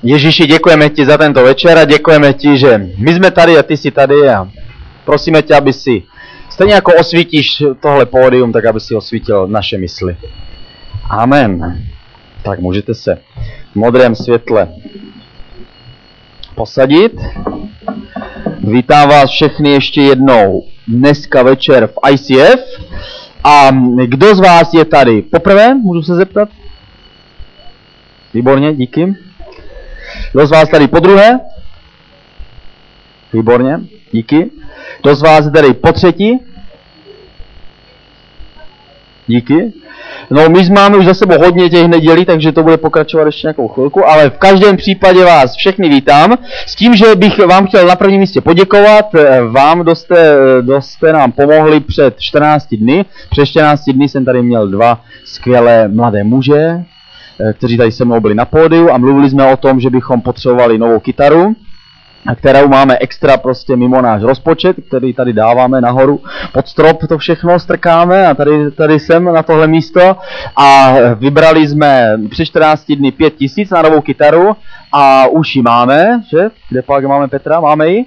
Ježíši, děkujeme ti za tento večer a děkujeme ti, že my jsme tady a ty jsi tady a prosíme tě, aby si stejně jako osvítíš tohle pódium, tak aby si osvítil naše mysli. Amen. Tak můžete se v modrém světle posadit. Vítám vás všechny ještě jednou dneska večer v ICF. A kdo z vás je tady poprvé? Můžu se zeptat? Výborně, díky. Kdo z vás tady podruhé? Výborně, díky. Kdo z vás tady po třetí? Díky. No, my máme už za sebou hodně těch nedělí, takže to bude pokračovat ještě nějakou chvilku, ale v každém případě vás všechny vítám. S tím, že bych vám chtěl na prvním místě poděkovat vám, kdo jste nám pomohli před 14 dny. Před 14 dny jsem tady měl dva skvělé mladé muže, kteří tady se mnou byli na pódiu a mluvili jsme o tom, že bychom potřebovali novou kytaru, kterou máme extra prostě mimo náš rozpočet, který tady dáváme nahoru pod strop, to všechno strkáme a tady jsem na tohle místo a vybrali jsme před 14 dny 5 000 na novou kytaru a už ji máme, že? Kde pak máme Petra? Máme ji?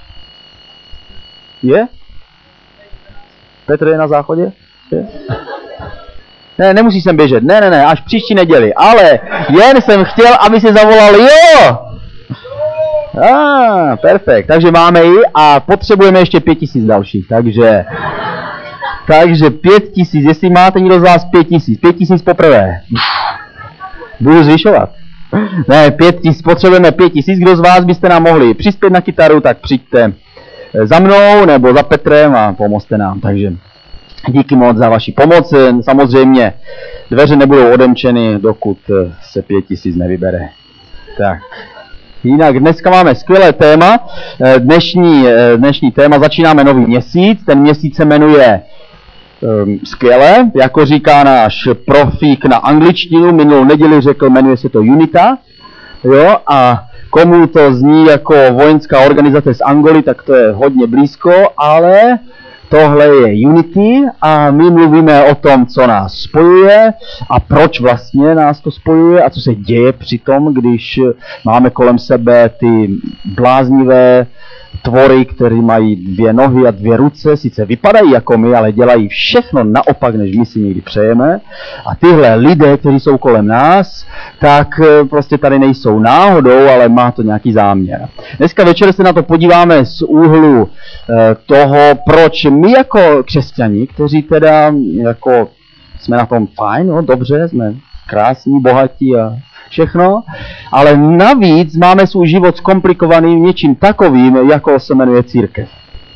Je? Petr je na záchodě? Je? Ne, nemusí sem běžet, ne, až příští neděli, ale jen jsem chtěl, aby si zavolal, jo! Perfekt, takže máme ji a potřebujeme ještě 5 000 dalších, takže 5 000, jestli máte někdo z vás 5 000 poprvé, budu zvyšovat. Ne, 5 000, potřebujeme 5 000, kdo z vás byste nám mohli přispět na kytaru, tak přijďte za mnou nebo za Petrem a pomozte nám, takže díky moc za vaši pomoc, samozřejmě dveře nebudou odemčeny, dokud se 5 000 nevybere. Tak. Jinak dneska máme skvělé téma, dnešní téma, začínáme nový měsíc, ten měsíc se jmenuje skvěle, jako říká náš profík na angličtinu, minulou neděli řekl, jmenuje se to UNITA, jo, a komu to zní jako vojenská organizace z Angoly, tak to je hodně blízko, ale tohle je Unity a my mluvíme o tom, co nás spojuje a proč vlastně nás to spojuje a co se děje při tom, když máme kolem sebe ty bláznivé tvory, které mají 2 nohy a 2 ruce, sice vypadají jako my, ale dělají všechno naopak, než my si někdy přejeme. A tyhle lidé, kteří jsou kolem nás, tak prostě tady nejsou náhodou, ale má to nějaký záměr. Dneska večer se na to podíváme z úhlu toho, proč my jako křesťani, kteří teda jako jsme na tom fajn, no, dobře, jsme krásní, bohatí a všechno, ale navíc máme svůj život zkomplikovaný něčím takovým, jako se jmenuje církev.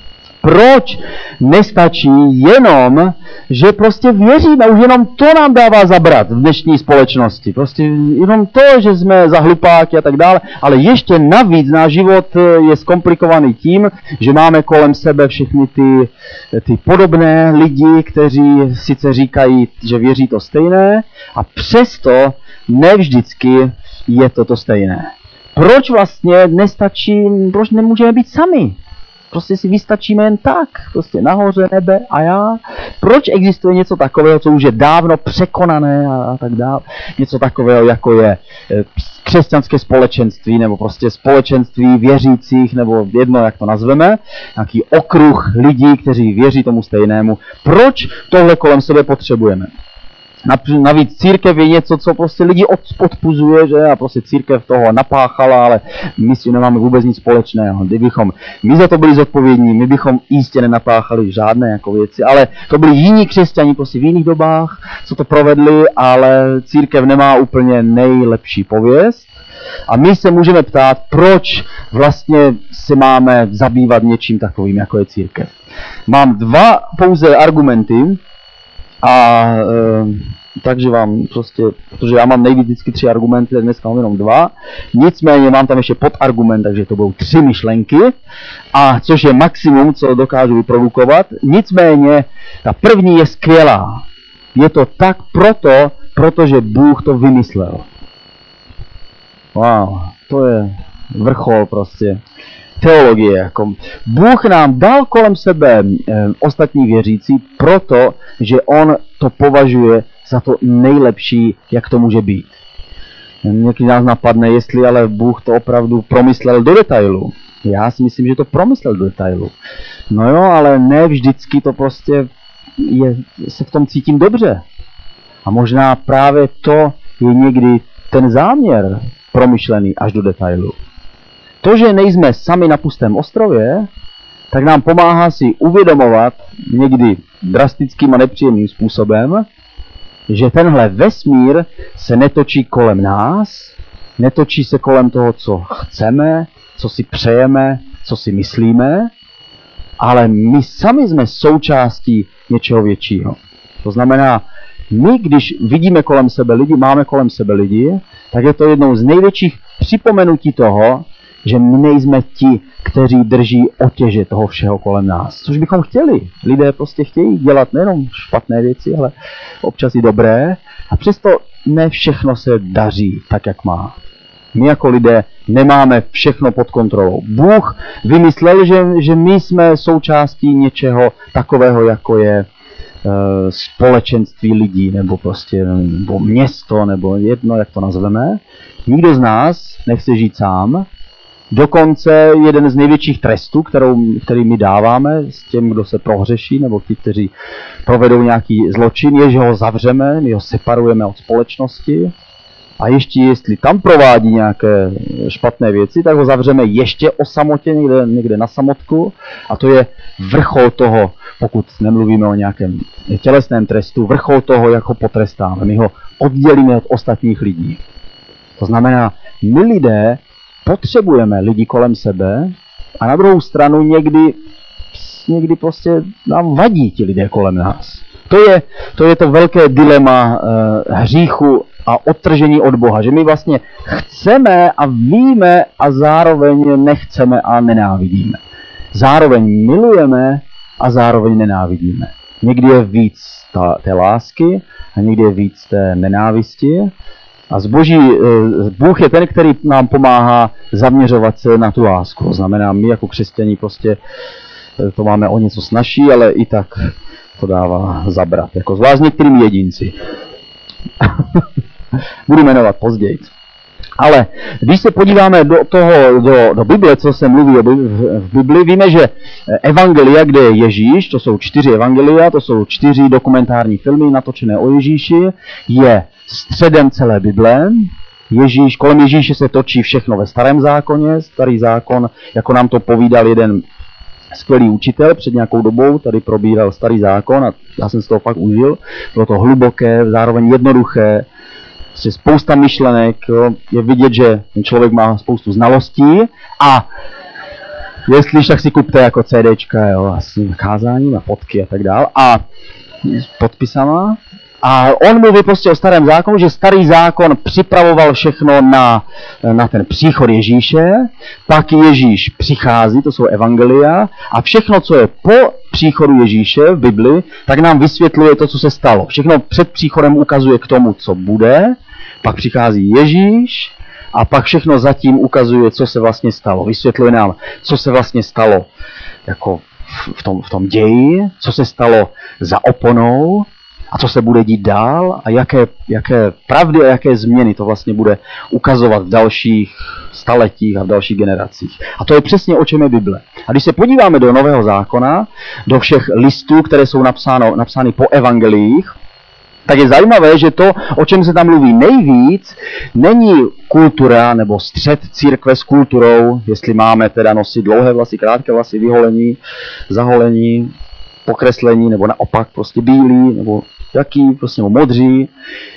Proč nestačí jenom, že prostě věříme, už jenom to nám dává zabrat v dnešní společnosti. Prostě jenom to, že jsme za hlupáky a tak dále, ale ještě navíc náš život je zkomplikovaný tím, že máme kolem sebe všechny ty podobné lidi, kteří sice říkají, že věří to stejné a přesto ne vždycky je to stejné. Proč vlastně nestačí, proč nemůžeme být sami? Prostě si vystačíme jen tak, prostě nahoře nebe a já. Proč existuje něco takového, co už je dávno překonané a tak dále? Něco takového, jako je křesťanské společenství, nebo prostě společenství věřících, nebo jedno, jak to nazveme, nějaký okruh lidí, kteří věří tomu stejnému. Proč tohle kolem sebe potřebujeme? Navíc církev je něco, co prostě lidi odpuzuje, že? A prostě církev toho napáchala, ale my si nemáme vůbec nic společného. Kdybychom my za to byli zodpovědní, my bychom jistě nenapáchali žádné jako věci, ale to byli jiní křesťani prostě v jiných dobách, co to provedli, ale církev nemá úplně nejlepší pověst. A my se můžeme ptát, proč vlastně se máme zabývat něčím takovým, jako je církev. Mám 2 pouze argumenty, a takže vám prostě, protože já mám nejvíc vždycky 3 argumenty, tak dneska mám jenom 2. Nicméně mám tam ještě podargument, takže to budou 3 myšlenky, a což je maximum, co dokážu vyprodukovat. Nicméně ta první je skvělá. Je to tak protože Bůh to vymyslel. Wow, to je vrchol prostě teologie. Jako Bůh nám dal kolem sebe ostatní věřící proto, že on to považuje za to nejlepší, jak to může být. Někdy nás napadne, jestli ale Bůh to opravdu promyslel do detailu. Já si myslím, že to promyslel do detailu. No jo, ale ne vždycky to prostě se v tom cítím dobře. A možná právě to je někdy ten záměr promyšlený až do detailu. To, že nejsme sami na pustém ostrově, tak nám pomáhá si uvědomovat někdy drastickým a nepříjemným způsobem, že tenhle vesmír se netočí kolem nás, netočí se kolem toho, co chceme, co si přejeme, co si myslíme, ale my sami jsme součástí něčeho většího. To znamená, my, když vidíme kolem sebe lidi, máme kolem sebe lidi, tak je to jednou z největších připomenutí toho, že my nejsme ti, kteří drží otěže toho všeho kolem nás. Což bychom chtěli. Lidé prostě chtějí dělat nejenom špatné věci, ale občas i dobré. A přesto ne všechno se daří tak, jak má. My jako lidé nemáme všechno pod kontrolou. Bůh vymyslel, že my jsme součástí něčeho takového, jako je společenství lidí, nebo prostě nebo město, nebo jedno, jak to nazveme. Nikdo z nás nechce žít sám. Dokonce jeden z největších trestů, který my dáváme s těm, kdo se prohřeší, nebo ti, kteří provedou nějaký zločin, je, že ho zavřeme, my ho separujeme od společnosti. A ještě jestli tam provádí nějaké špatné věci, tak ho zavřeme ještě o samotě, někde na samotku. A to je vrchol toho, pokud nemluvíme o nějakém tělesném trestu, vrchol toho, jak ho potrestáme. My ho oddělíme od ostatních lidí. To znamená, my lidé potřebujeme lidi kolem sebe a na druhou stranu někdy prostě nám vadí ti lidé kolem nás. To je to velké dilema hříchu a odtržení od Boha, že my vlastně chceme a víme a zároveň nechceme a nenávidíme. Zároveň milujeme a zároveň nenávidíme. Někdy je víc té lásky a někdy je víc té nenávisti. A Bůh je ten, který nám pomáhá zaměřovat se na tu lásku. To znamená, my jako křesťaní prostě to máme o něco snazší, ale i tak to dává zabrat. Jako zvlášť některými jedinci. Budu jmenovat později. Ale když se podíváme do Bible, co se mluví v Bibli, víme, že evangelia, kde je Ježíš, to jsou 4 evangelia, to jsou 4 dokumentární filmy natočené o Ježíši, je středem celé Bible. Kolem Ježíše se točí všechno ve Starém zákoně. Starý zákon, jako nám to povídal jeden skvělý učitel před nějakou dobou, tady probíral Starý zákon a já jsem z toho fakt užil. Bylo to hluboké, zároveň jednoduché, prostě spousta myšlenek, jo. Je vidět, že ten člověk má spoustu znalostí a jestliž tak si kupte jako CDčka, jo, a s kázáním a fotky a tak dál a s podpisama. A on mluví prostě o Starém zákonu, že Starý zákon připravoval všechno na ten příchod Ježíše, pak Ježíš přichází, to jsou evangelia, a všechno, co je po příchodu Ježíše v Bibli, tak nám vysvětluje to, co se stalo. Všechno před příchodem ukazuje k tomu, co bude, pak přichází Ježíš a pak všechno zatím ukazuje, co se vlastně stalo. Vysvětluje nám, co se vlastně stalo jako v tom ději, co se stalo za oponou, a co se bude dít dál a jaké pravdy a jaké změny to vlastně bude ukazovat v dalších staletích a v dalších generacích. A to je přesně, o čem je Bible. A když se podíváme do Nového zákona, do všech listů, které jsou napsány po evangeliích, tak je zajímavé, že to, o čem se tam mluví nejvíc, není kultura nebo střet církve s kulturou, jestli máme teda nosit dlouhé vlasy, krátké vlasy, vyholení, zaholení, pokreslení, nebo naopak prostě bílí, nebo jaký, prostě modří.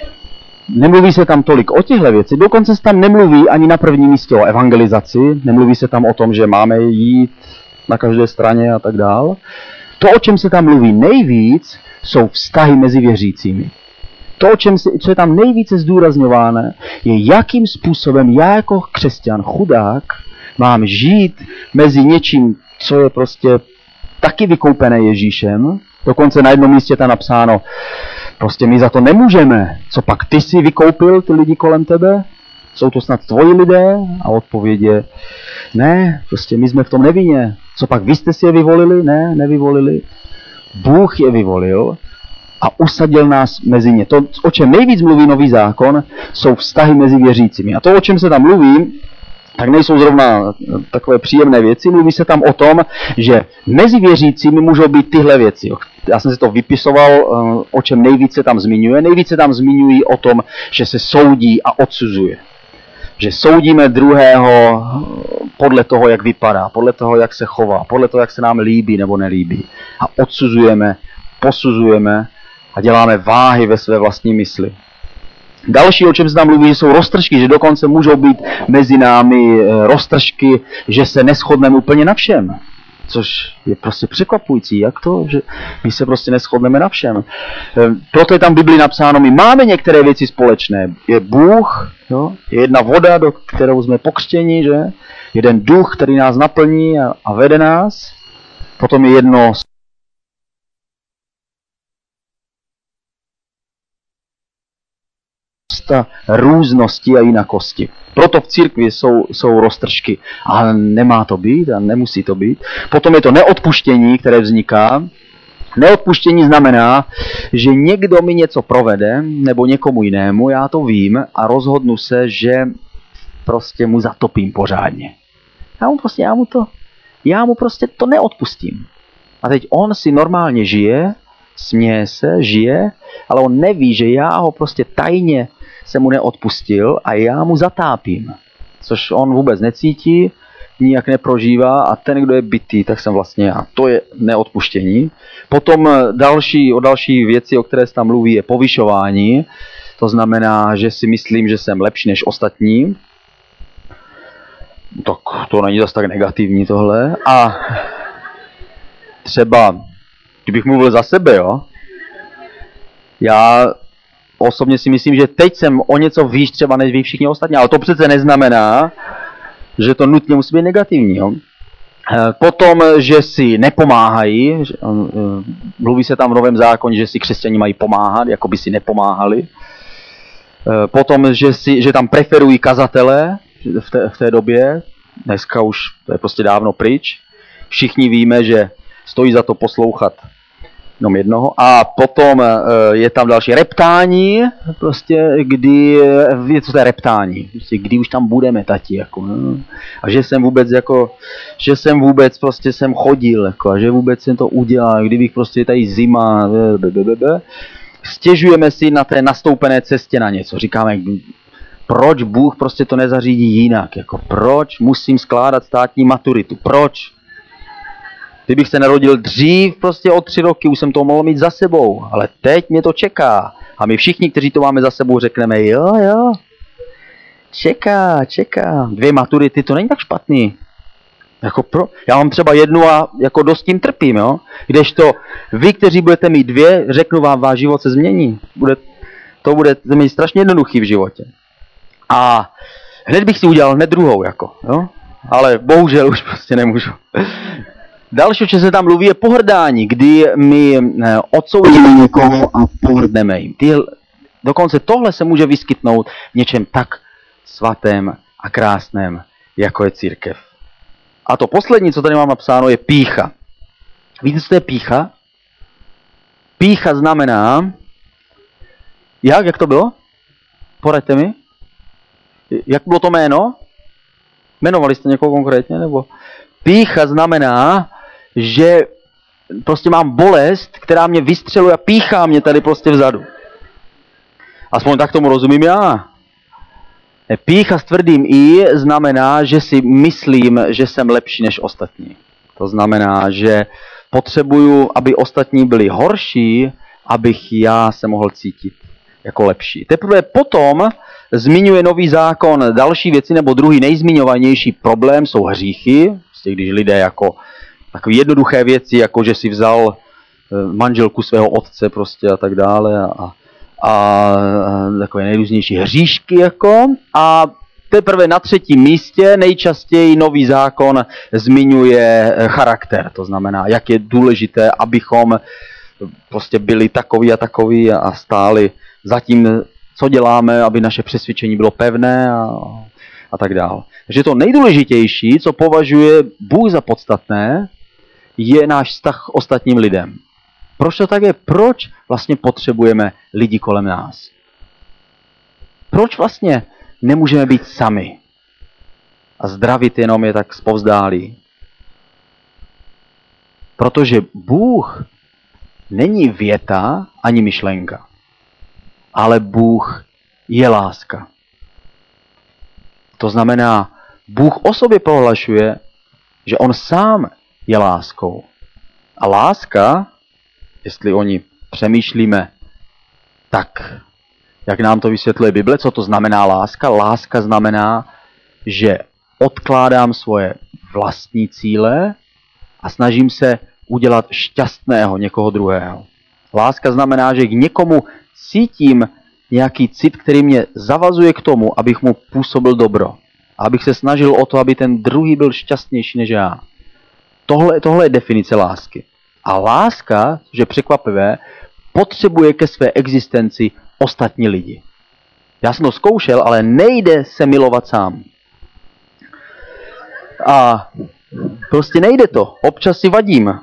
Nemluví se tam tolik o těchto věcech, dokonce se tam nemluví ani na prvním místě o evangelizaci, nemluví se tam o tom, že máme jít na každé straně a tak dál. To, o čem se tam mluví nejvíc, jsou vztahy mezi věřícími. To, co je tam nejvíce zdůrazňováno, je, jakým způsobem já jako křesťan, chudák, mám žít mezi něčím, co je prostě taky vykoupené Ježíšem. Dokonce na jednom místě tam napsáno, prostě my za to nemůžeme. Co pak ty si vykoupil ty lidi kolem tebe? Jsou to snad tvoji lidé? A odpověď je, ne, prostě my jsme v tom nevinně. Co pak vy jste si je vyvolili? Ne, nevyvolili. Bůh je vyvolil a usadil nás mezi ně. To, o čem nejvíc mluví Nový zákon, jsou vztahy mezi věřícími. A to, o čem se tam mluví, tak nejsou zrovna takové příjemné věci. Mluví se tam o tom, že mezi věřícími můžou být tyhle věci. Já jsem si to vypisoval, o čem nejvíce tam zmiňuje. Nejvíce tam zmiňují o tom, že se soudí a odsuzuje. Že soudíme druhého podle toho, jak vypadá, podle toho, jak se chová, podle toho, jak se nám líbí nebo nelíbí. A odsuzujeme, posuzujeme a děláme váhy ve své vlastní mysli. Další, o čem se tam mluví, že jsou roztržky, že dokonce můžou být mezi námi roztržky, že se neshodneme úplně na všem. Což je prostě překvapující, jak to, že my se prostě neshodneme na všem. Proto je tam v Biblii napsáno, my máme některé věci společné. Je Bůh, jo? Je jedna voda, do kterou jsme pokřtěni, že? Jeden duch, který nás naplní a vede nás. Potom je jedno různosti a jinakosti. Proto v církvi jsou roztržky. Ale nemá to být a nemusí to být. Potom je to neodpuštění, které vzniká. Neodpuštění znamená, že někdo mi něco provede, nebo někomu jinému, já to vím a rozhodnu se, že prostě mu zatopím pořádně. Já mu prostě to neodpustím. A teď on si normálně žije, směje se, žije, ale on neví, že já ho prostě tajně se mu neodpustil a já mu zatápím. Což on vůbec necítí, nijak neprožívá a ten, kdo je bitý, tak jsem vlastně já. To je neodpuštění. Potom další věci, o které se tam mluví, je povyšování. To znamená, že si myslím, že jsem lepší než ostatní. Tak to není zase tak negativní tohle. A třeba, kdybych mluvil za sebe, jo. Já osobně si myslím, že teď jsem o něco výš třeba než vy všichni ostatní, ale to přece neznamená, že to nutně musí být negativní. Jo? Potom, že si nepomáhají, mluví se tam v Novém zákoně, že si křesťané mají pomáhat, jako by si nepomáhali. Potom, že tam preferují kazatele v té době, dneska už to je prostě dávno pryč. Všichni víme, že stojí za to poslouchat jenom jednoho. A potom je tam další reptání, prostě, co to je reptání? Prostě, kdy už tam budeme, tati, jako, no. A že jsem vůbec prostě jsem chodil, jako, a že vůbec jsem to udělal, kdybych prostě tady zima, stěžujeme si na té nastoupené cestě na něco. Říkáme, proč Bůh prostě to nezařídí jinak, jako, proč musím skládat státní maturitu, proč? Kdybych se narodil dřív, prostě o 3 roky, už jsem to mohl mít za sebou, ale teď mě to čeká. A my všichni, kteří to máme za sebou, řekneme, jo, čeká. 2 maturity, to není tak špatný. Já mám třeba 1 a jako dost tím trpím, jo. Kdežto vy, kteří budete mít 2, řeknu vám, váš život se změní. To bude mít strašně jednoduchý v životě. A hned bych si udělal druhou, jako, jo. Ale bohužel už prostě nemůžu. Další, co se tam mluví, je pohrdání, kdy my odsoudíme někoho a pohrdneme jim. Dokonce tohle se může vyskytnout v něčem tak svatém a krásném, jako je církev. A to poslední, co tady mám napsáno, je pýcha. Víte, co to je pýcha? Pýcha znamená... Jak to bylo? Poraďte mi. Jak bylo to jméno? Jmenovali jste někoho konkrétně? Nebo... Pýcha znamená, že prostě mám bolest, která mě vystřeluje a pýchá mě tady prostě vzadu. Aspoň tak tomu rozumím já. Pýcha s tvrdým i znamená, že si myslím, že jsem lepší než ostatní. To znamená, že potřebuju, aby ostatní byli horší, abych já se mohl cítit jako lepší. Teprve potom zmiňuje Nový zákon další věci, nebo druhý nejzmiňovanější problém jsou hříchy. Když lidé jako takové jednoduché věci, jako že si vzal manželku svého otce prostě a tak dále a takové nejrůznější hříšky jako. A teprve na 3. místě nejčastěji Nový zákon zmiňuje charakter. To znamená, jak je důležité, abychom prostě byli takoví a stáli za tím, co děláme, aby naše přesvědčení bylo pevné a tak dále. Takže to nejdůležitější, co považuje Bůh za podstatné, je náš vztah k ostatním lidem. Proč to tak je? Proč vlastně potřebujeme lidi kolem nás? Proč vlastně nemůžeme být sami a zdravit jenom je tak zpovzdálí? Protože Bůh není věta ani myšlenka, ale Bůh je láska. To znamená, Bůh o sobě prohlašuje, že on sám je láskou. A láska, jestli o ní přemýšlíme tak, jak nám to vysvětluje Bible, co to znamená láska? Láska znamená, že odkládám svoje vlastní cíle a snažím se udělat šťastného někoho druhého. Láska znamená, že k někomu cítím nějaký cit, který mě zavazuje k tomu, abych mu působil dobro. A abych se snažil o to, aby ten druhý byl šťastnější než já. Tohle je definice lásky. A láska, což je překvapivé, potřebuje ke své existenci ostatní lidi. Já jsem to zkoušel, ale nejde se milovat sám. A prostě nejde to. Občas si vadím.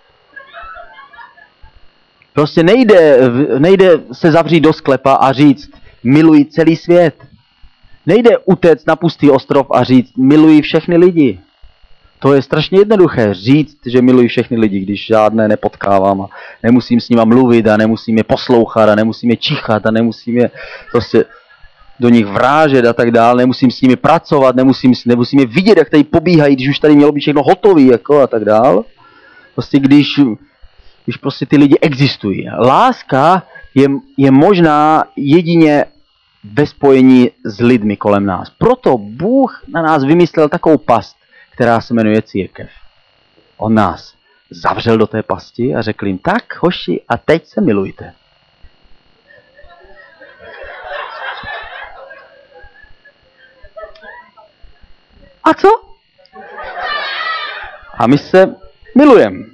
Prostě nejde se zavřít do sklepa a říct miluji celý svět. Nejde utéct na pustý ostrov a říct miluji všechny lidi. To je strašně jednoduché říct, že miluji všechny lidi, když žádné nepotkávám a nemusím s nima mluvit a nemusím je poslouchat a nemusím je čichat a nemusím je prostě do nich vrážet a tak dále, nemusím s nimi pracovat, nemusím je vidět, jak tady pobíhají, když už tady mělo být všechno hotový jako a tak dále. Prostě když prostě ty lidi existují. Láska je možná jedině ve spojení s lidmi kolem nás. Proto Bůh na nás vymyslel takovou past, která se jmenuje církev. On nás zavřel do té pasti a řekl jim, tak hoši, a teď se milujte. A co? A my se milujeme.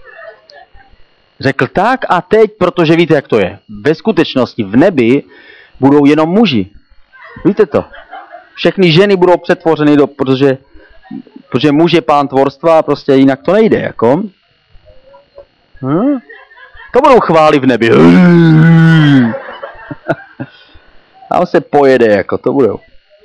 Řekl tak a teď, protože víte, jak to je. Ve skutečnosti v nebi budou jenom muži. Víte to? Všechny ženy budou přetvořeny, protože muž je pán tvorstva a prostě jinak to nejde. Jako. To budou chvály v nebi. A on se pojede, jako to budou.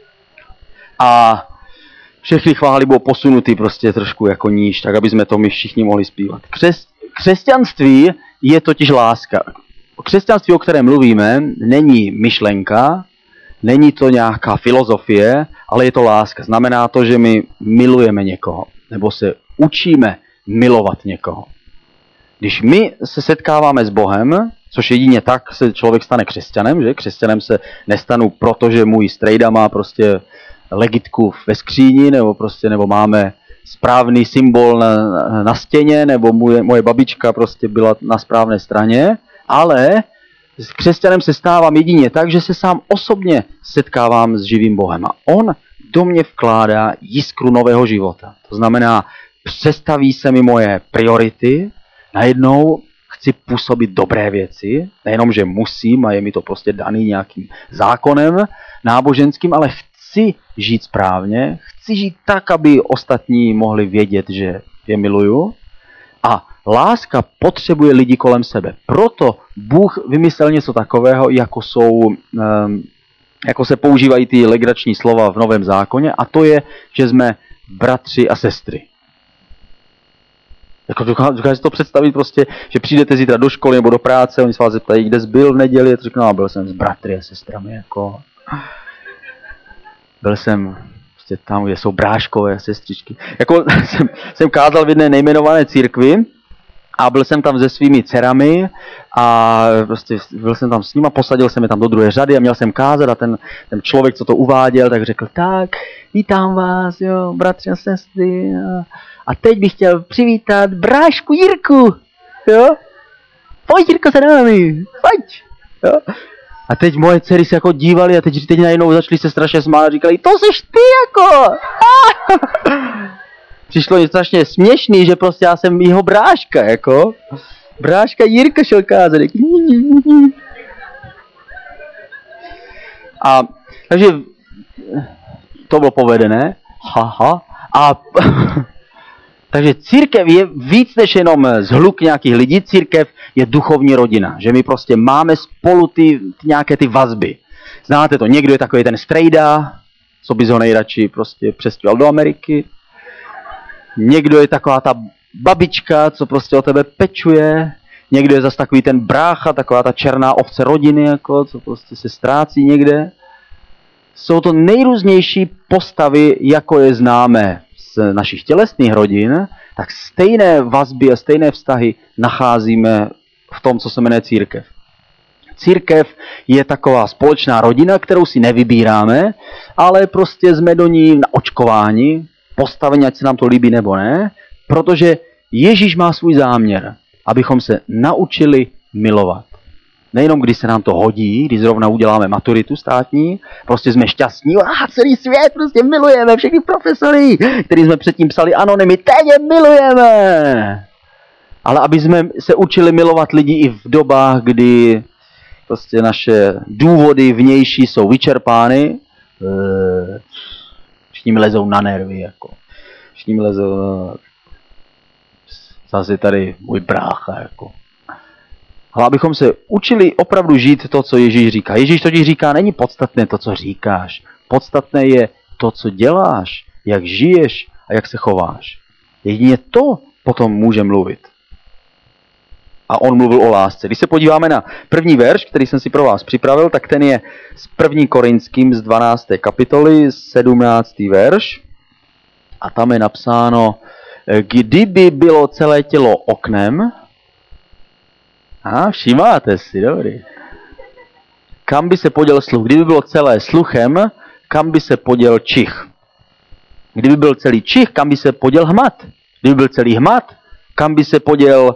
A všechny chvály budou posunuty prostě trošku jako níž, tak aby jsme to my všichni mohli zpívat. Křesťanství je totiž láska. Křesťanství, o kterém mluvíme, není myšlenka, není to nějaká filozofie, ale je to láska. Znamená to, že my milujeme někoho, nebo se učíme milovat někoho. Když my se setkáváme s Bohem, což jedině tak se člověk stane křesťanem, že? Křesťanem se nestanu, protože můj strejda má prostě legitku ve skříni, nebo máme správný symbol na stěně, nebo moje babička prostě byla na správné straně, ale s křesťanem se stávám jedině tak, že se sám osobně setkávám s živým Bohem. A on do mě vkládá jiskru nového života. To znamená, přestaví se mi moje priority, najednou chci působit dobré věci, nejenom, že musím a je mi to prostě daný nějakým zákonem náboženským, ale chci žít správně, chci žít tak, aby ostatní mohli vědět, že je miluju. A láska potřebuje lidi kolem sebe. Proto Bůh vymyslel něco takového, jako se používají ty legrační slova v Novém zákoně, a to je, že jsme bratři a sestry. Jako dokážete to představit prostě, že přijdete zítra do školy nebo do práce, oni se vás zeptají, kde jsi byl v neděli, a to řeknu, byl jsem s bratry a sestrami, jako. Byl jsem prostě tam, kde jsou bráškové a sestřičky. Jako jsem kázal v jedné nejmenované církvi a byl jsem tam se svými dcerami a prostě byl jsem tam s nima, posadil jsem je tam do druhé řady a měl jsem kázat a ten člověk, co to uváděl, tak řekl, tak, vítám vás, jo, bratři a sestry. A teď bych chtěl přivítat brášku Jirku, jo. Pojď, Jirko, za námi, pojď, jo. A teď moje dcery se jako dívali a teď najednou začali se strašně smát a říkali, to jsi ty jako! Přišlo mi strašně směšný, že prostě já jsem jeho bráška, jako. Bráška Jirka šel kázat. A takže to bylo povedené. Haha. A Takže církev je víc než jenom zhluk nějakých lidí, církev je duchovní rodina, že my prostě máme spolu nějaké ty vazby. Znáte to, někdo je takový ten strejda, co bys ho nejradši prostě přestěhoval do Ameriky. Někdo je taková ta babička, co prostě o tebe pečuje. Někdo je zase takový ten brácha, taková ta černá ovce rodiny, jako, co prostě se ztrácí někde. Jsou to nejrůznější postavy, jako je známe z našich tělesných rodin, tak stejné vazby a stejné vztahy nacházíme v tom, co se jmenuje církev. Církev je taková společná rodina, kterou si nevybíráme, ale prostě jsme do ní naočkováni, postaveni, ať se nám to líbí nebo ne, protože Ježíš má svůj záměr, abychom se naučili milovat. Nejenom když se nám to hodí, když zrovna uděláme maturitu státní, prostě jsme šťastní, celý svět prostě milujeme, všechny profesory, který jsme předtím psali anonymy, teď je milujeme. Ale aby jsme se učili milovat lidi i v dobách, kdy prostě naše důvody vnější jsou vyčerpány, všichni mi lezou na nervy, jako. Všichni mi lezou, zase tady můj brácha, jako. Ale abychom se učili opravdu žít to, co Ježíš říká. Ježíš totiž říká, není podstatné to, co říkáš. Podstatné je to, co děláš, jak žiješ a jak se chováš. Jedině to potom může mluvit. A on mluvil o lásce. Když se podíváme na první verš, který jsem si pro vás připravil, tak ten je z 1. Korinským z 12. kapitoly, 17. verš. A tam je napsáno, kdyby bylo celé tělo oknem, všimáte si, dobrý. Kam by se poděl sluch? Kdyby bylo celé sluchem, kam by se poděl čich? Kdyby byl celý čich, kam by se poděl hmat? Kdyby byl celý hmat, kam by se poděl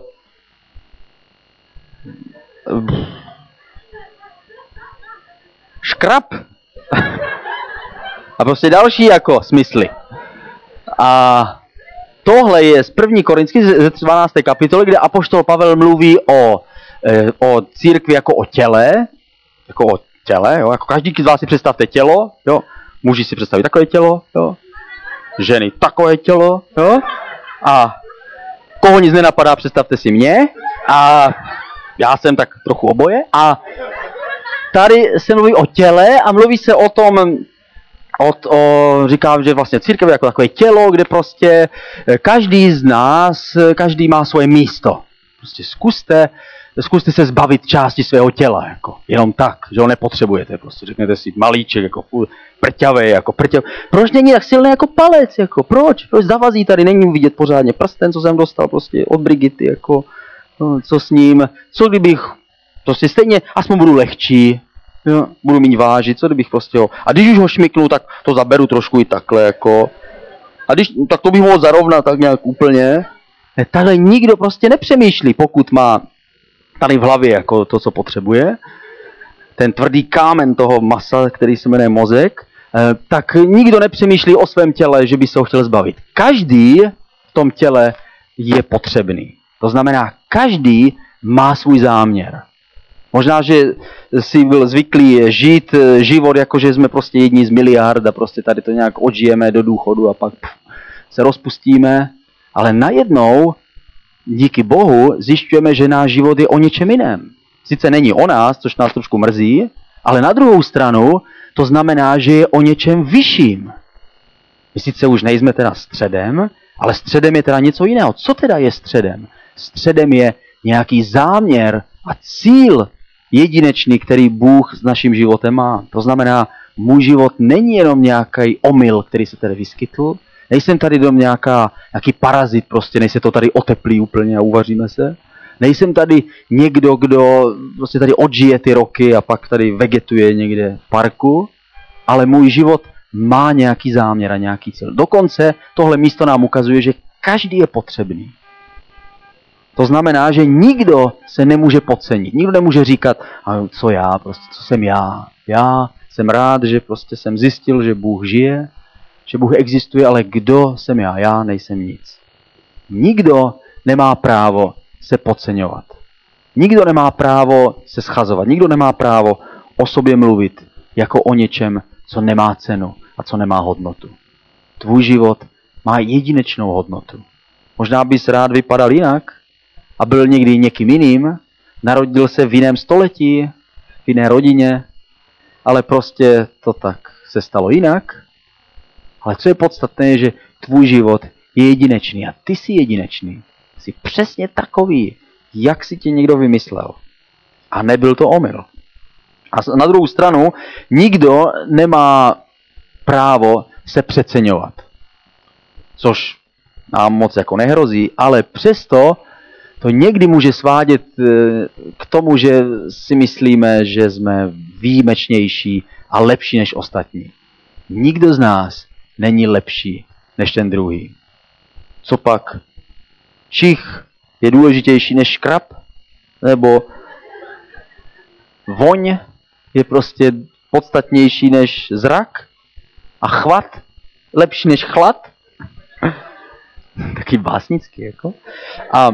škrab? A prostě další jako smysly. A tohle je z 1. Korinský ze 12. kapitoly, kde apoštol Pavel mluví o církvi jako o těle, jo, jako každý z vás si představte tělo, jo, muži si představí takové tělo, jo, ženy takové tělo, jo, a koho nic nenapadá, představte si mě, a já jsem tak trochu oboje, a tady se mluví o těle a mluví se o tom, říkám, že vlastně církev je jako takové tělo, kde prostě každý z nás, každý má svoje místo. Prostě zkuste se zbavit části svého těla, jako jenom tak, že ho nepotřebujete, prostě řeknete si malíček, jako prťavej, jako prťavej. Proč není tak silný jako palec, jako proč zavazí tady, není vidět pořádně prsten, co jsem dostal prostě od Brigity, jako co s ním, co kdybych, prostě stejně, aspoň budu lehčí, jo, budu mít vážit, co kdybych prostě ho, a když už ho šmiknu, tak to zaberu trošku i takhle, jako, a když, tak to bych mohl zarovnat tak nějak úplně. Takhle nikdo prostě nepřemýšlí, pokud má tady v hlavě jako to, co potřebuje, ten tvrdý kámen toho masa, který se jmenuje mozek, tak nikdo nepřemýšlí o svém těle, že by se ho chtěl zbavit. Každý v tom těle je potřebný. To znamená, každý má svůj záměr. Možná, že si byl zvyklý žít život, jako že jsme prostě jedni z miliard a prostě tady to nějak odžijeme do důchodu a pak se rozpustíme. Ale najednou, díky Bohu, zjišťujeme, že náš život je o něčem jiném. Sice není o nás, což nás trošku mrzí, ale na druhou stranu to znamená, že je o něčem vyšším. My sice už nejsme teda středem, ale středem je teda něco jiného. Co teda je středem? Středem je nějaký záměr a cíl jedinečný, který Bůh s naším životem má. To znamená, můj život není jenom nějaký omyl, který se tady vyskytl. Nejsem tady jenom nějaký parazit, prostě nejse to tady oteplí úplně a uvaříme se. Nejsem tady někdo, kdo prostě tady odžije ty roky a pak tady vegetuje někde v parku, ale můj život má nějaký záměr a nějaký cíl. Dokonce tohle místo nám ukazuje, že každý je potřebný. To znamená, že nikdo se nemůže podcenit. Nikdo nemůže říkat, co já, prostě, co jsem já. Já jsem rád, že prostě jsem zjistil, že Bůh žije, že Bůh existuje, ale kdo jsem já? Já nejsem nic. Nikdo nemá právo se podceňovat. Nikdo nemá právo se schazovat. Nikdo nemá právo o sobě mluvit jako o něčem, co nemá cenu a co nemá hodnotu. Tvůj život má jedinečnou hodnotu. Možná bys rád vypadal jinak a byl někdy někým jiným, narodil se v jiném století, v jiné rodině, ale prostě to tak se stalo jinak. Ale co je podstatné, je, že tvůj život je jedinečný a ty jsi jedinečný. Jsi přesně takový, jak si tě někdo vymyslel. A nebyl to omyl. A na druhou stranu, nikdo nemá právo se přeceňovat. Což nám moc jako nehrozí, ale přesto to někdy může svádět k tomu, že si myslíme, že jsme výjimečnější a lepší než ostatní. Nikdo z nás není lepší než ten druhý. Co pak? Čich je důležitější než škrab? Nebo voň je prostě podstatnější než zrak? A chvat lepší než chlad? Taky básnický, jako. A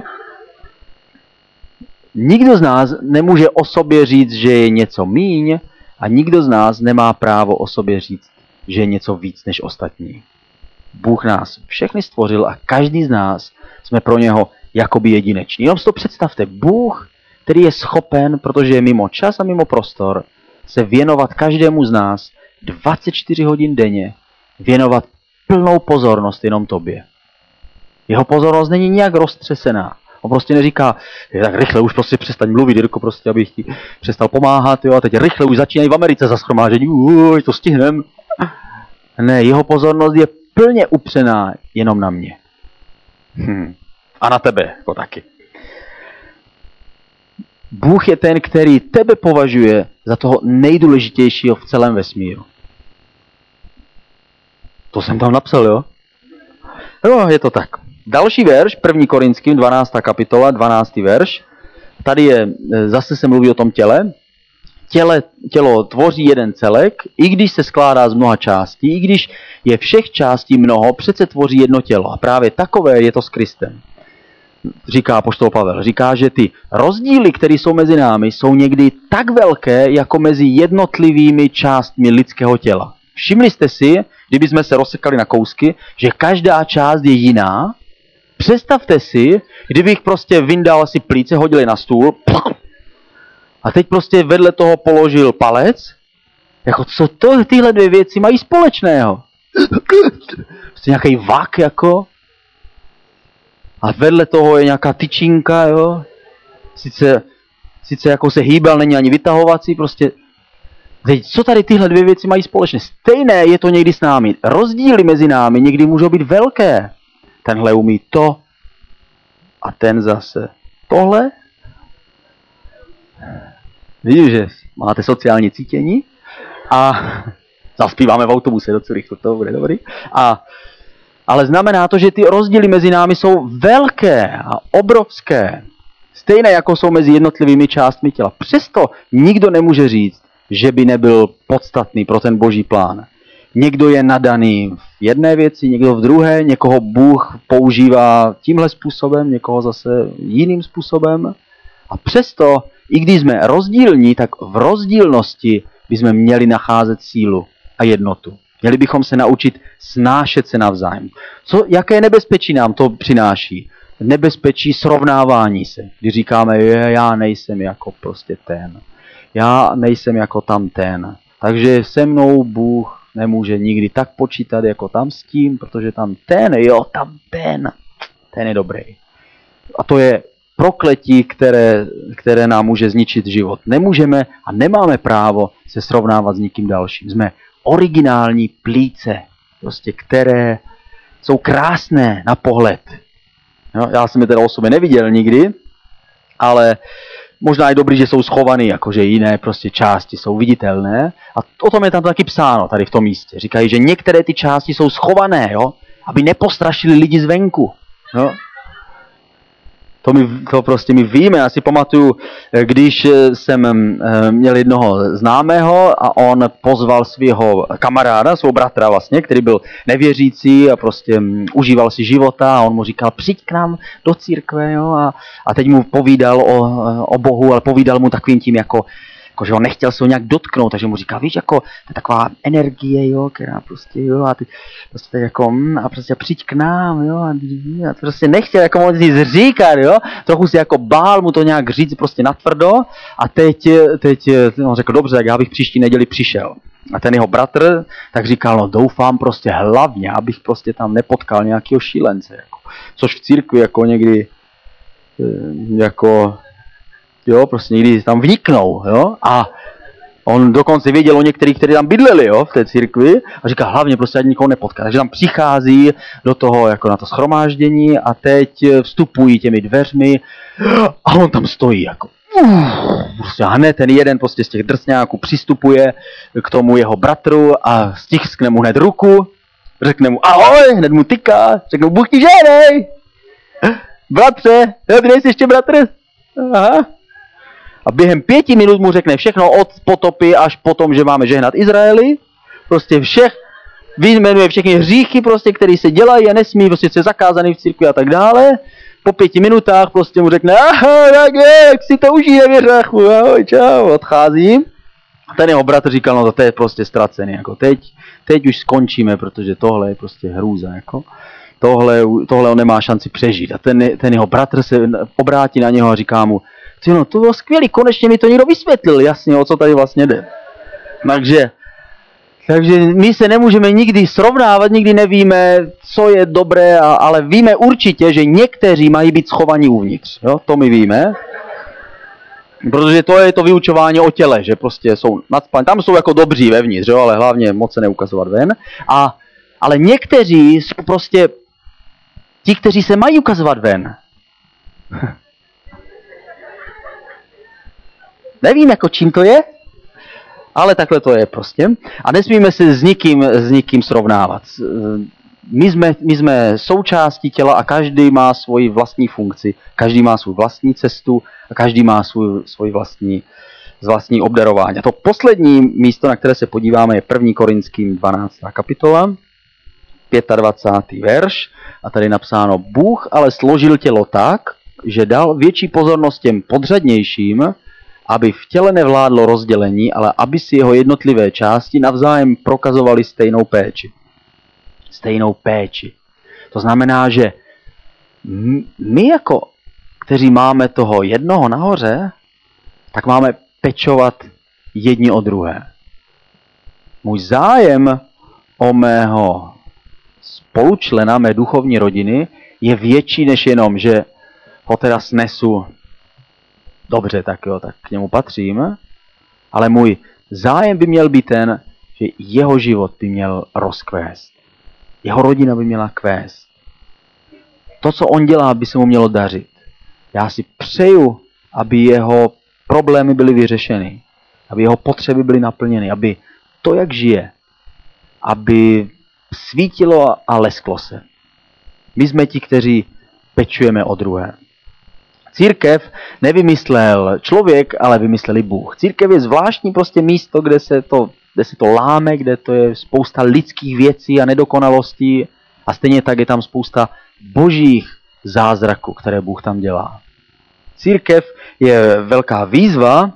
nikdo z nás nemůže o sobě říct, že je něco míň, a nikdo z nás nemá právo o sobě říct, že je něco víc než ostatní. Bůh nás všechny stvořil a každý z nás jsme pro něho jakoby jedinečný. Jenom si to představte, Bůh, který je schopen, protože je mimo čas a mimo prostor, se věnovat každému z nás 24 hodin denně, věnovat plnou pozornost jenom tobě. Jeho pozornost není nijak roztřesená. On prostě neříká, tak rychle už prostě přestaň mluvit, Jirko, prostě, abych ti přestal pomáhat, jo, a teď rychle už začínají v Americe za shromáždění, to stihnem. Ne, jeho pozornost je plně upřená jenom na mě. A na tebe, jako taky. Bůh je ten, který tebe považuje za toho nejdůležitějšího v celém vesmíru. To jsem tam napsal, jo? Jo, je to tak. Další verš, 1. Korinským, 12. kapitola, 12. verš. Tady zase se mluví o tom těle. Tělo tvoří jeden celek, i když se skládá z mnoha částí, i když je všech částí mnoho, přece tvoří jedno tělo. A právě takové je to s Kristem. Říká apoštol Pavel. Říká, že ty rozdíly, které jsou mezi námi, jsou někdy tak velké, jako mezi jednotlivými částmi lidského těla. Všimli jste si, kdyby jsme se rozsekali na kousky, že každá část je jiná? Představte si, kdybych prostě vyndal si plíce, hodil je na stůl a teď prostě vedle toho položil palec. Jako co tyhle dvě věci mají společného? Prostě nějaký vak, jako. A vedle toho je nějaká tyčinka, jo. Sice jako se hýbal, není ani vytahovací, prostě. Teď, co tady tyhle dvě věci mají společné? Stejné je to někdy s námi. Rozdíly mezi námi někdy můžou být velké. Tenhle umí to a ten zase tohle. Vidíš, že máte sociální cítění a zaspíváme v autobuse do Curychu, to bude dobrý. Ale znamená to, že ty rozdíly mezi námi jsou velké a obrovské. Stejné jako jsou mezi jednotlivými částmi těla. Přesto nikdo nemůže říct, že by nebyl podstatný pro ten boží plán. Někdo je nadaný v jedné věci, někdo v druhé, někoho Bůh používá tímhle způsobem, někoho zase jiným způsobem. A přesto, i když jsme rozdílní, tak v rozdílnosti bychom měli nacházet sílu a jednotu. Měli bychom se naučit snášet se navzájem. Jaké nebezpečí nám to přináší? Nebezpečí srovnávání se. Když říkáme, já nejsem jako prostě ten. Já nejsem jako tam ten. Takže se mnou Bůh nemůže nikdy tak počítat jako tam s tím, protože tam ten je dobrý. A to je prokletí, které nám může zničit život. Nemůžeme a nemáme právo se srovnávat s nikým dalším. Jsme originální plíce, prostě, které jsou krásné na pohled. No, já jsem je teda o sobě neviděl nikdy, ale možná je dobrý, že jsou schovaný, jakože jiné prostě části jsou viditelné. A o tom je tam taky psáno tady v tom místě. Říkají, že některé ty části jsou schované, jo, aby nepostrašili lidi zvenku. Jo. To prostě my víme. Já si pamatuju, když jsem měl jednoho známého a on pozval svého kamaráda, svého bratra vlastně, který byl nevěřící a prostě užíval si života a on mu říkal, přijď k nám do církve, jo, a teď mu povídal o Bohu, ale povídal mu takovým tím jako jakože on nechtěl se ho nějak dotknout, takže mu říká, víš, jako, to je taková energie, jo, která prostě, jo, a ty prostě tak jako, a prostě přijď k nám, jo, a to prostě nechtěl jako moc nic říkat, jo, trochu si jako bál mu to nějak říct prostě natvrdo a teď on řekl, dobře, tak já bych příští neděli přišel. A ten jeho bratr tak říkal, no doufám prostě hlavně, abych prostě tam nepotkal nějakého šílence, jako, což v církvi jako někdy, jako, jo, prostě někdy tam vniknou, jo, a on dokonce věděl o některých, kteří tam bydleli, jo, v té církvi a říká, hlavně prostě ať nikoho nepotká. Takže tam přichází do toho, jako na to shromáždění a teď vstupují těmi dveřmi a on tam stojí, jako prostě hned ten jeden prostě z těch drsňáků přistupuje k tomu jeho bratru a stiskne mu hned ruku, řekne mu ahoj, hned mu tyká, řekne mu Bůh ti žehnej, bratře, ty nejsi ještě bratr? Aha. A během 5 minut mu řekne všechno od potopy až po tom, že máme žehnat Izraeli. Prostě vyjmenuje všechny hříchy, prostě, které se dělají a nesmí, prostě se zakázaný v církvi a tak dále. Po 5 minutách prostě mu řekne, aha, jak si to užije, věřáchu, ahoj, čau, odcházím. A ten jeho bratr říkal, no to je prostě ztracený, jako teď už skončíme, protože tohle je prostě hrůza, jako. Tohle on nemá šanci přežít. A ten jeho bratr se obrátí na něho a říká mu, no to bylo skvělý, konečně mi to někdo vysvětlil, jasně, o co tady vlastně jde. Takže my se nemůžeme nikdy srovnávat, nikdy nevíme, co je dobré, ale víme určitě, že někteří mají být schovaní uvnitř. Jo? To my víme. Protože to je to vyučování o těle, že prostě jsou nadspaní. Tam jsou jako dobří vevnitř, jo? Ale hlavně moc se neukazovat ven. Ale někteří jsou prostě ti, kteří se mají ukazovat ven. Nevím, jako čím to je, ale takhle to je prostě. A nesmíme se s nikým srovnávat. My jsme součástí těla a každý má svoji vlastní funkci, každý má svou vlastní cestu a každý má svůj vlastní obdarování. A to poslední místo, na které se podíváme, je 1. Korinským 12. kapitola, 25. verš. A tady je napsáno, Bůh ale složil tělo tak, že dal větší pozornost těm podřadnějším, aby v těle nevládlo rozdělení, ale aby si jeho jednotlivé části navzájem prokazovaly stejnou péči. Stejnou péči. To znamená, že my jako, kteří máme toho jednoho nahoře, tak máme pečovat jedni o druhé. Můj zájem o mého spolučlena, mé duchovní rodiny, je větší než jenom, že ho teda snesu. Dobře, tak jo, tak k němu patřím, ale můj zájem by měl být ten, že jeho život by měl rozkvést. Jeho rodina by měla kvést. To, co on dělá, by se mu mělo dařit. Já si přeju, aby jeho problémy byly vyřešeny, aby jeho potřeby byly naplněny, aby to, jak žije, aby svítilo a lesklo se. My jsme ti, kteří pečujeme o druhé. Církev nevymyslel člověk, ale vymysleli Bůh. Církev je zvláštní prostě místo, kde se to láme, kde to je spousta lidských věcí a nedokonalostí a stejně tak je tam spousta božích zázraků, které Bůh tam dělá. Církev je velká výzva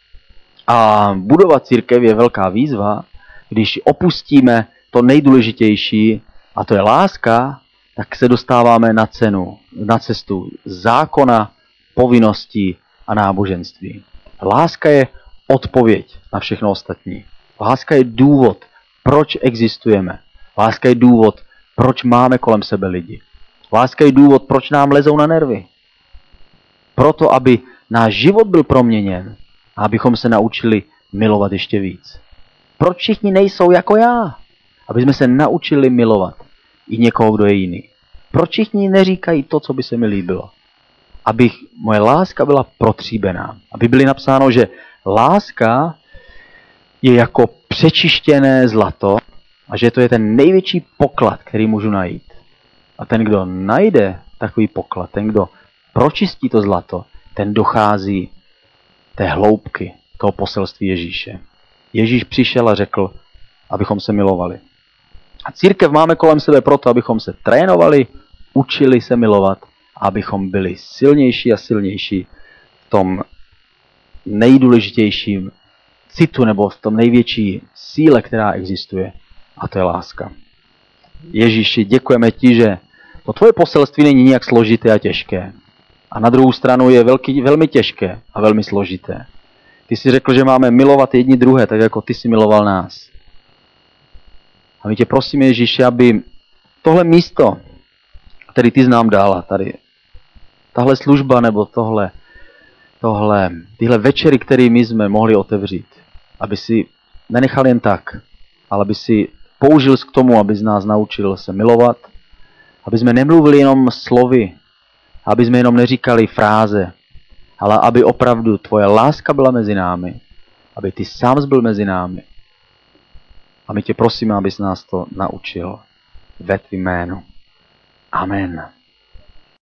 a budovat církev je velká výzva, když opustíme to nejdůležitější, a to je láska, tak se dostáváme na cestu zákona, povinností a náboženství. Láska je odpověď na všechno ostatní. Láska je důvod, proč existujeme. Láska je důvod, proč máme kolem sebe lidi. Láska je důvod, proč nám lezou na nervy. Proto, aby náš život byl proměněn a abychom se naučili milovat ještě víc. Proč všichni nejsou jako já? Aby jsme se naučili milovat i někoho, kdo je jiný. Proč všichni neříkají to, co by se mi líbilo? Aby moje láska byla protříbená. Aby bylo napsáno, že láska je jako přečištěné zlato a že to je ten největší poklad, který můžu najít. A ten, kdo najde takový poklad, ten, kdo pročistí to zlato, ten dochází té hloubky toho poselství Ježíše. Ježíš přišel a řekl, abychom se milovali. A církev máme kolem sebe proto, abychom se trénovali, učili se milovat a abychom byli silnější a silnější v tom nejdůležitějším citu nebo v tom největší síle, která existuje. A to je láska. Ježíši, děkujeme ti, že to tvoje poselství není nijak složité a těžké. A na druhou stranu je velmi těžké a velmi složité. Ty jsi řekl, že máme milovat jedni druhé, tak jako ty jsi miloval nás. A my tě prosíme, Ježíši, aby tohle místo, který ty jsi nám dala tady, tahle služba nebo tyhle večery, které my jsme mohli otevřít, aby si nenechal jen tak, ale aby si použil k tomu, aby z nás naučil se milovat, aby jsme nemluvili jenom slovy, aby jsme jenom neříkali fráze, ale aby opravdu tvoje láska byla mezi námi, aby ty sám byl mezi námi. A my tě prosíme, abys nás to naučil ve tvým jménu. Amen.